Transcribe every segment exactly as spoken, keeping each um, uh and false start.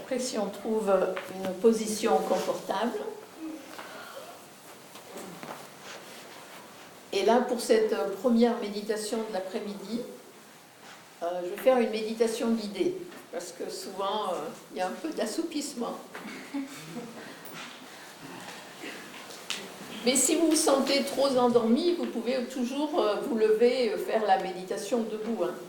Après, si on trouve une position confortable. Et là, pour cette première méditation de l'après-midi, euh, je vais faire une méditation guidée, parce que souvent, euh, il y a un peu d'assoupissement. Mais si vous vous sentez trop endormi, vous pouvez toujours euh, vous lever et faire la méditation debout. Hein.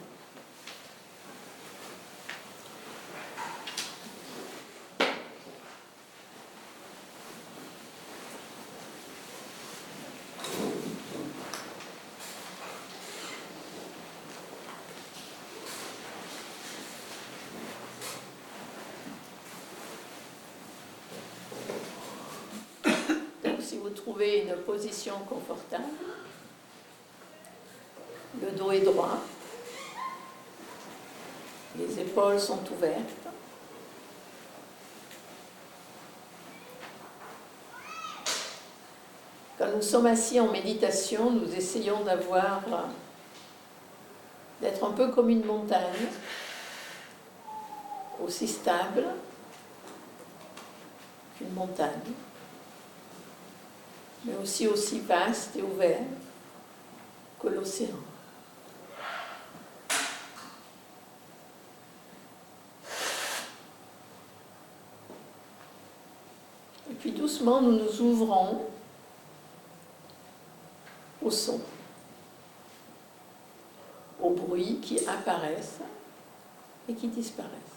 Si vous trouvez une position confortable, le dos est droit, les épaules sont ouvertes. Quand nous sommes assis en méditation, nous essayons d'avoir, d'être un peu comme une montagne, aussi stable qu'une montagne, mais aussi aussi vaste et ouvert que l'océan. Et puis doucement, nous nous ouvrons au son, aux bruits qui apparaissent et qui disparaissent.